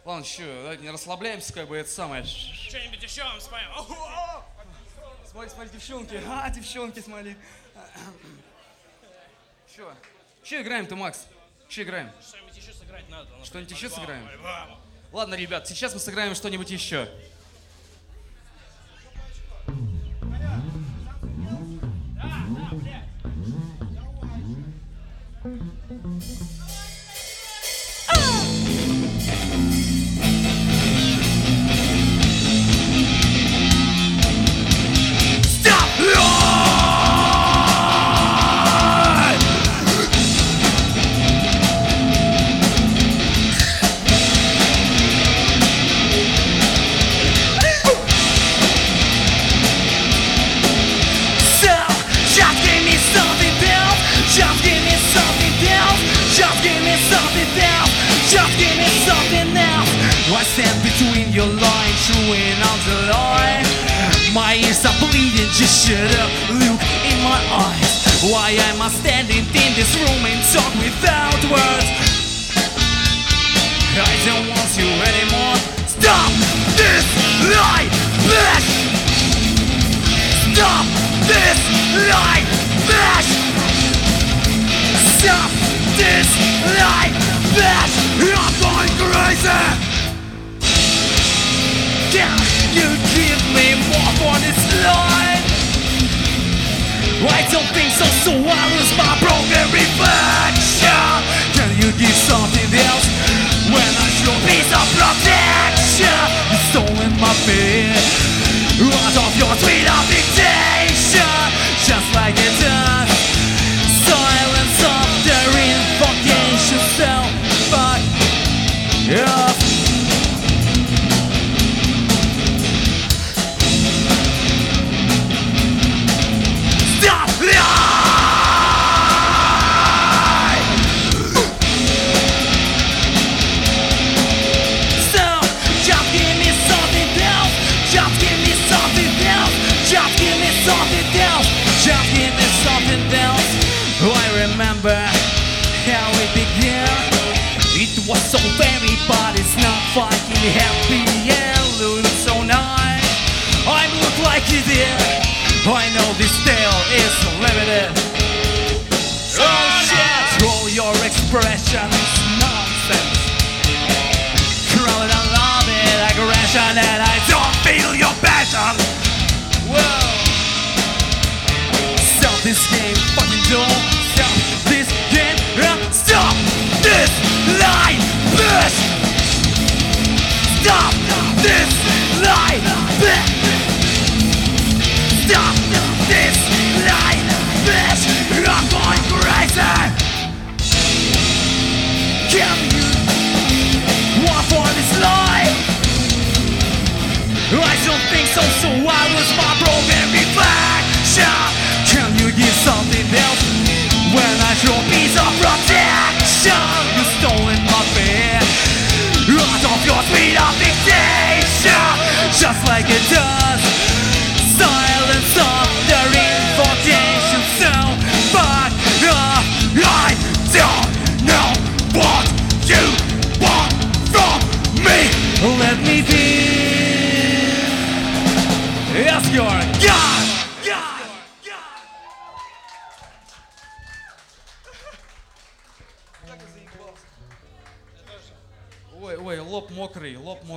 Ладно, что, давайте не расслабляемся, как бы это самое. Что-нибудь еще вам споем? Смотри, смотри, девчонки. Девчонки, смотри. Че играем-то, Макс? Че играем? Что-нибудь еще сыграть надо. Что-нибудь еще сыграем? Ладно, ребят, сейчас мы сыграем что-нибудь еще. I stand between your lines, chewing on the line. My ears are bleeding, just shut up, look in my eyes. Why am I standing in this room and talk without words? I don't want you anymore. Stop this lie, bitch! Stop this lie, bitch! Stop this lie, bitch! I'm going crazy! Can you give me more for this line? I don't think so, so I lose my broken reflection. Can you give something else when I show piece of protection? You stolen my fear out of your sweet affectation, just like it does. Silence of the invocation, so fuck off. Remember how it began. It was so very, but it's not fucking happy and looking so nice. I look like you did. I know this tale is limited. Oh shit! All your expression is nonsense. Crawling and love it, aggression, and I don't feel your passion. Whoa! Stop this game, fucking don't. Stop this game, stop this lie, bitch! Stop this lie, bitch! Stop this lie, bitch! I'm going crazy! Can you walk for this lie? I don't think so, so I lose my broken reflection. Can you give something else? When I show piece of protection, you stolen my fear out of your sweet affectation, just like it does. Silence of the invocation, so fuck off. I don't know what you want from me. Let me be as your God. Ой, лоб мокрый, лоб мокрый.